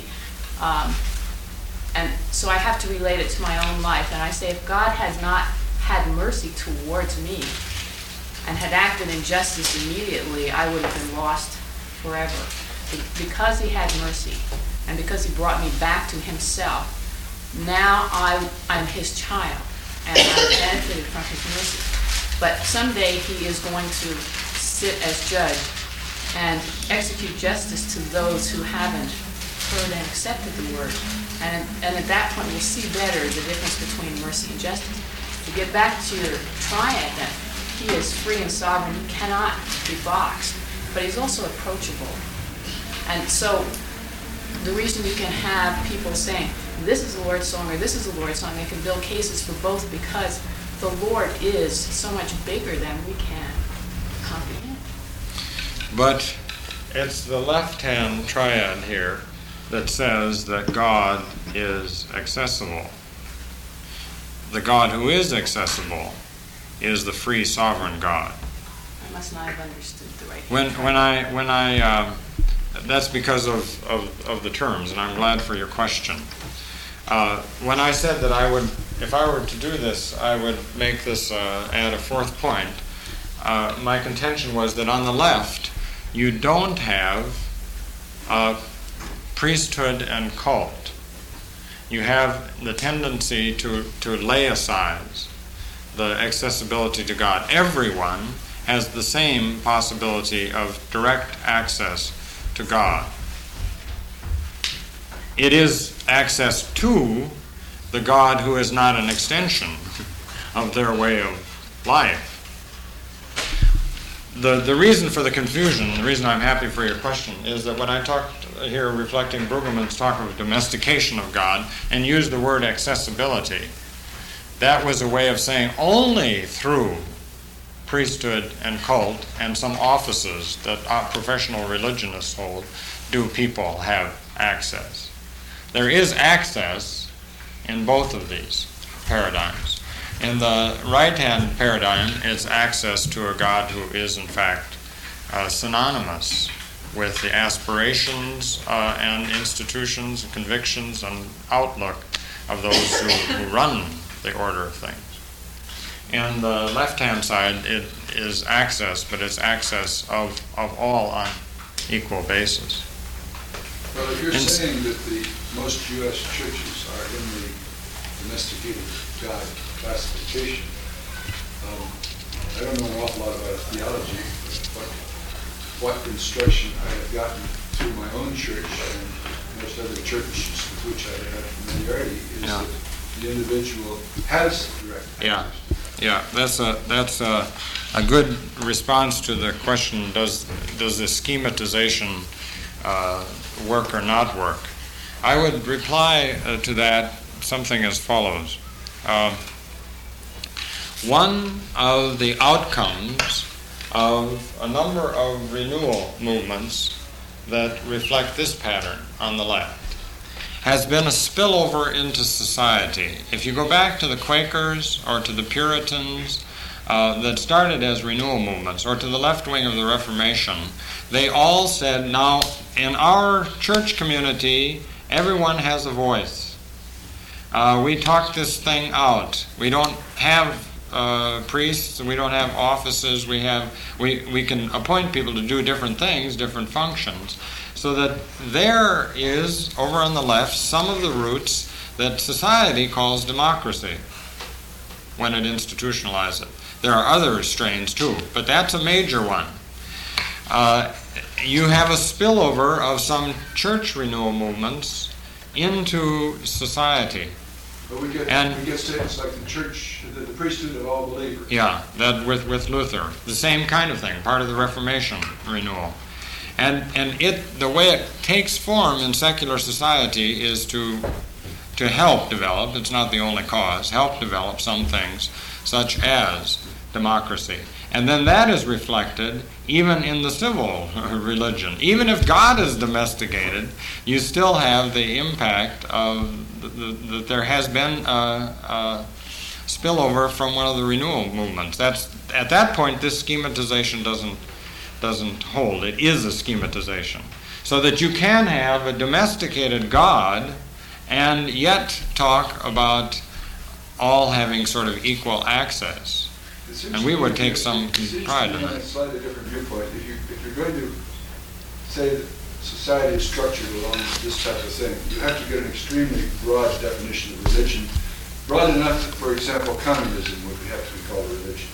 And so I have to relate it to my own life. And I say, if God had not had mercy towards me and had acted in justice immediately, I would have been lost forever. Because he had mercy and because he brought me back to himself, now I'm his child and I've benefited from his mercy. But someday he is going to sit as judge and execute justice to those who haven't heard and accepted the word. And at that point we'll see better the difference between mercy and justice. To get back to your triad, then, he is free and sovereign. He cannot be boxed, but he's also approachable. And so the reason you can have people saying, this is the Lord's song or this is the Lord's song, they can build cases for both because the Lord is so much bigger than we can comprehend. But it's the left-hand triad here that says that God is accessible. The God who is accessible is the free, sovereign God. I must not have understood the right. When I that's because of the terms, and I'm glad for your question. When I said that I would, if I were to do this, I would make this add a fourth point. My contention was that on the left, you don't have priesthood and cult. You have the tendency to lay aside the accessibility to God. Everyone has the same possibility of direct access to God. It is access to the God who is not an extension of their way of life. The reason for the confusion, the reason I'm happy for your question, is that when I talked here reflecting Brueggemann's talk of domestication of God and used the word accessibility, that was a way of saying only through priesthood and cult and some offices that professional religionists hold do people have access. There is access in both of these paradigms. In the right-hand paradigm, it's access to a God who is, in fact, synonymous with the aspirations and institutions, and convictions, and outlook of those who run the order of things. In the left-hand side, it is access, but it's access of all on equal basis. Well, if you're saying that most U.S. churches are in the domesticated God classification, I don't know an awful lot about theology, but what instruction I have gotten through my own church and most other churches with which I have familiarity is that the individual has direct access. Yeah, that's a good response to the question, does the schematization work or not work? I would reply to that something as follows. One of the outcomes of a number of renewal movements that reflect this pattern on the left has been a spillover into society. If you go back to the Quakers or to the Puritans that started as renewal movements, or to the left wing of the Reformation, they all said, now in our church community, everyone has a voice. We talk this thing out. We don't have priests, we don't have offices, we can appoint people to do different things, different functions, so that there is, over on the left, some of the roots that society calls democracy when it institutionalizes it. There are other strains too, but that's a major one. You have a spillover of some church renewal movements into society. But we get statements like the church, the priesthood of all believers. Yeah, that with Luther, the same kind of thing, part of the Reformation renewal, and the way it takes form in secular society is to help develop. It's not the only cause. Help develop some things, such as democracy, and then that is reflected even in the civil religion. Even if God is domesticated, you still have the impact of that there has been a spillover from one of the renewal movements. That's at that point, this schematization doesn't hold. It is a schematization. So that you can have a domesticated God and yet talk about all having sort of equal access. And we would take some pride in that. that. A slightly different viewpoint. If you're going to say that society is structured along this type of thing, you have to get an extremely broad definition of religion. Broad enough that, for example, communism would have to be called a religion.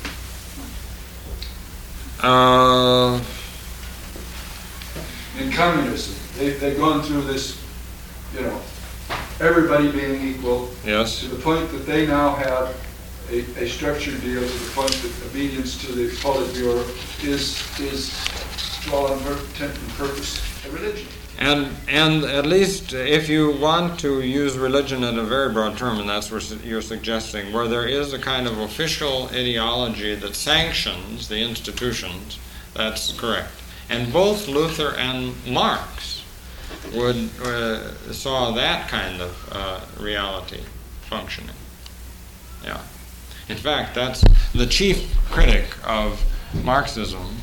In communism, they've gone through this, everybody being equal, Yes. to the point that they now have a structured deal, to the point that obedience to the Politburo is to all intent and purpose, a religion. And at least if you want to use religion in a very broad term, and that's what you're suggesting, where there is a kind of official ideology that sanctions the institutions, that's correct. And both Luther and Marx saw that kind of reality functioning. Yeah. In fact, that's the chief critic of Marxism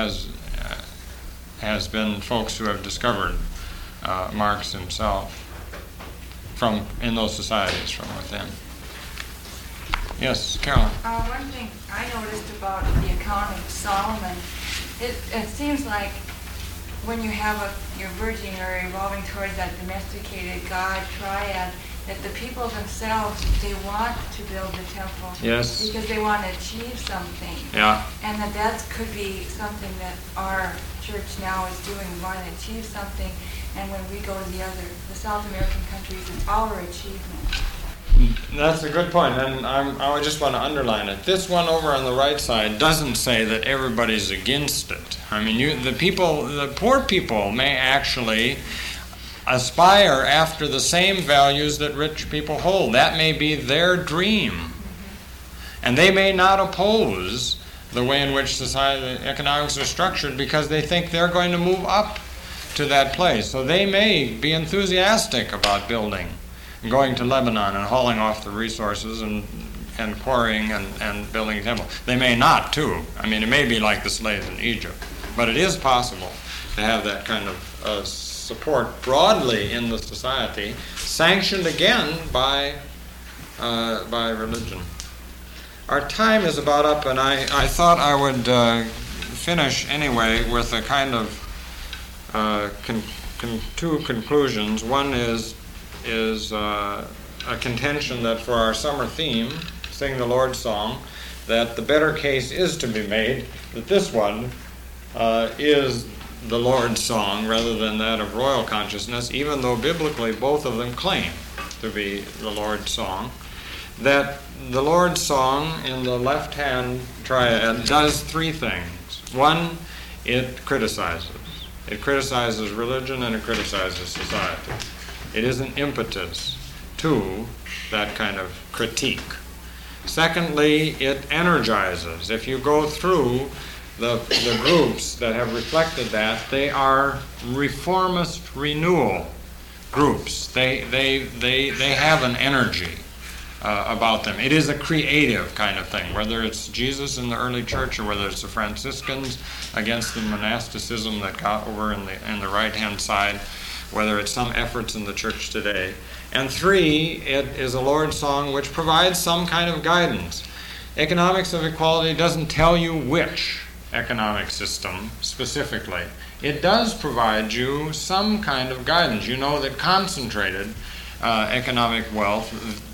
has been folks who have discovered Marx himself in those societies from within. Yes, Carolyn. One thing I noticed about the account of Solomon, it seems like when you're verging or evolving towards that domesticated God triad, that the people themselves, they want to build the temple. Yes. Because they want to achieve something. Yeah. And that could be something that our church now is doing. We want to achieve something, and when we go to the South American countries, it's our achievement. That's a good point, and I just want to underline it. This one over on the right side doesn't say that everybody's against it. I mean, the poor people may actually aspire after the same values that rich people hold. That may be their dream. And they may not oppose the way in which society, economics are structured because they think they're going to move up to that place. So they may be enthusiastic about building and going to Lebanon and hauling off the resources and quarrying and building a temple. They may not, too. I mean, it may be like the slaves in Egypt. But it is possible to have that kind of support broadly in the society, sanctioned again by religion. Our time is about up, and I thought I would finish anyway with a kind of two conclusions. One is a contention that for our summer theme, Sing the Lord's Song, that the better case is to be made that this one is the Lord's song rather than that of royal consciousness, even though biblically both of them claim to be the Lord's song. That the Lord's song in the left-hand triad does three things. One, it criticizes. It criticizes religion and it criticizes society. It is an impetus to that kind of critique. Secondly, it energizes. If you go through the groups that have reflected that, they are reformist renewal groups. They have an energy about them. It is a creative kind of thing, whether it's Jesus in the early church or whether it's the Franciscans against the monasticism that got over in the right-hand side, whether it's some efforts in the church today. And three, it is a Lord's song which provides some kind of guidance. Economics of Equality doesn't tell you which economic system specifically. It does provide you some kind of guidance. You know that concentrated economic wealth,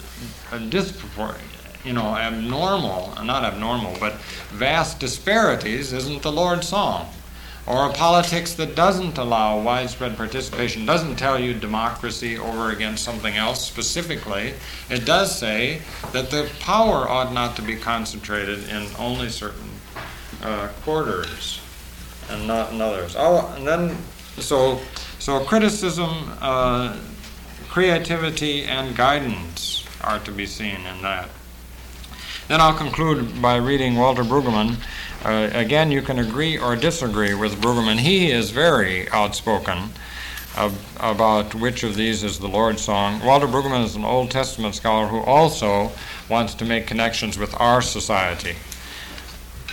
vast disparities isn't the Lord's song. Or a politics that doesn't allow widespread participation, doesn't tell you democracy over against something else specifically. It does say that the power ought not to be concentrated in only certain quarters and not in others. So criticism, creativity, and guidance are to be seen in that. Then I'll conclude by reading Walter Brueggemann. Again, you can agree or disagree with Brueggemann. He is very outspoken about which of these is the Lord's song. Walter Brueggemann is an Old Testament scholar who also wants to make connections with our society.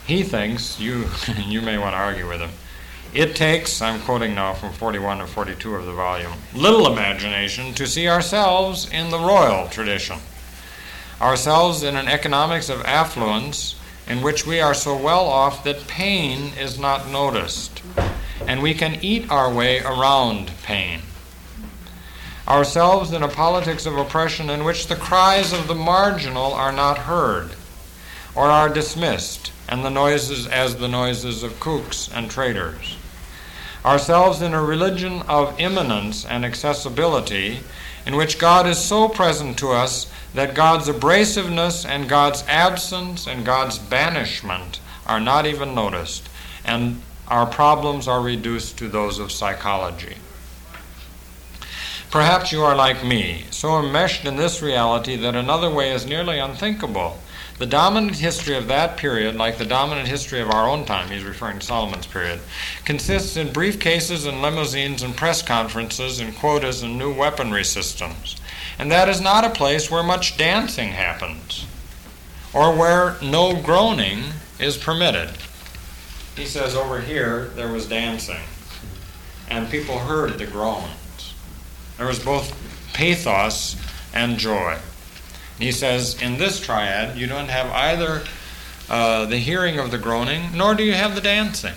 He thinks, you may want to argue with him, it takes, I'm quoting now from 41 to 42 of the volume, little imagination to see ourselves in the royal tradition, ourselves in an economics of affluence in which we are so well off that pain is not noticed, and we can eat our way around pain. Ourselves in a politics of oppression in which the cries of the marginal are not heard, or are dismissed, and the noises as the noises of kooks and traders. Ourselves in a religion of immanence and accessibility in which God is so present to us that God's abrasiveness and God's absence and God's banishment are not even noticed, and our problems are reduced to those of psychology. Perhaps you are like me, so enmeshed in this reality that another way is nearly unthinkable. The dominant history of that period, like the dominant history of our own time, he's referring to Solomon's period, consists in briefcases and limousines and press conferences and quotas and new weaponry systems. And that is not a place where much dancing happens, or where no groaning is permitted. He says over here there was dancing, and people heard the groans. There was both pathos and joy. He says, in this triad, you don't have either the hearing of the groaning, nor do you have the dancing.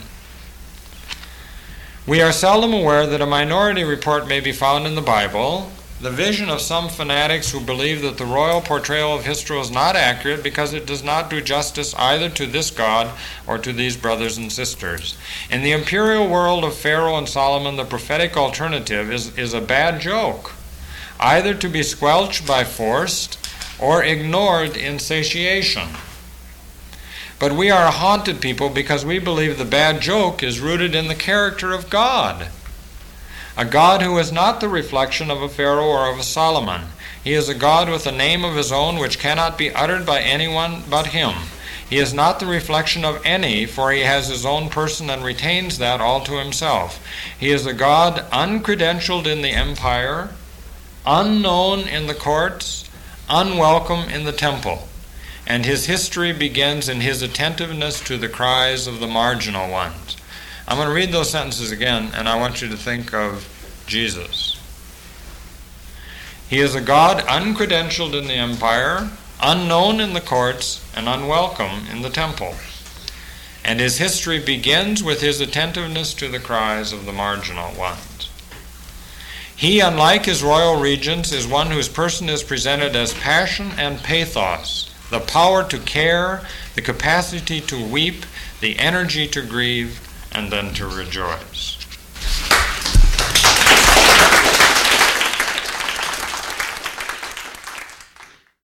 We are seldom aware that a minority report may be found in the Bible, the vision of some fanatics who believe that the royal portrayal of history is not accurate because it does not do justice either to this God or to these brothers and sisters. In the imperial world of Pharaoh and Solomon, the prophetic alternative is a bad joke, either to be squelched by force or ignored in satiation. But we are a haunted people because we believe the bad joke is rooted in the character of God. A God who is not the reflection of a Pharaoh or of a Solomon. He is a God with a name of his own which cannot be uttered by anyone but him. He is not the reflection of any, for he has his own person and retains that all to himself. He is a God uncredentialed in the empire, unknown in the courts, unwelcome in the temple, and his history begins in his attentiveness to the cries of the marginal ones. I'm going to read those sentences again, and I want you to think of Jesus. He is a God uncredentialed in the empire, unknown in the courts, and unwelcome in the temple. And his history begins with his attentiveness to the cries of the marginal ones. He, unlike his royal regents, is one whose person is presented as passion and pathos, the power to care, the capacity to weep, the energy to grieve, and then to rejoice.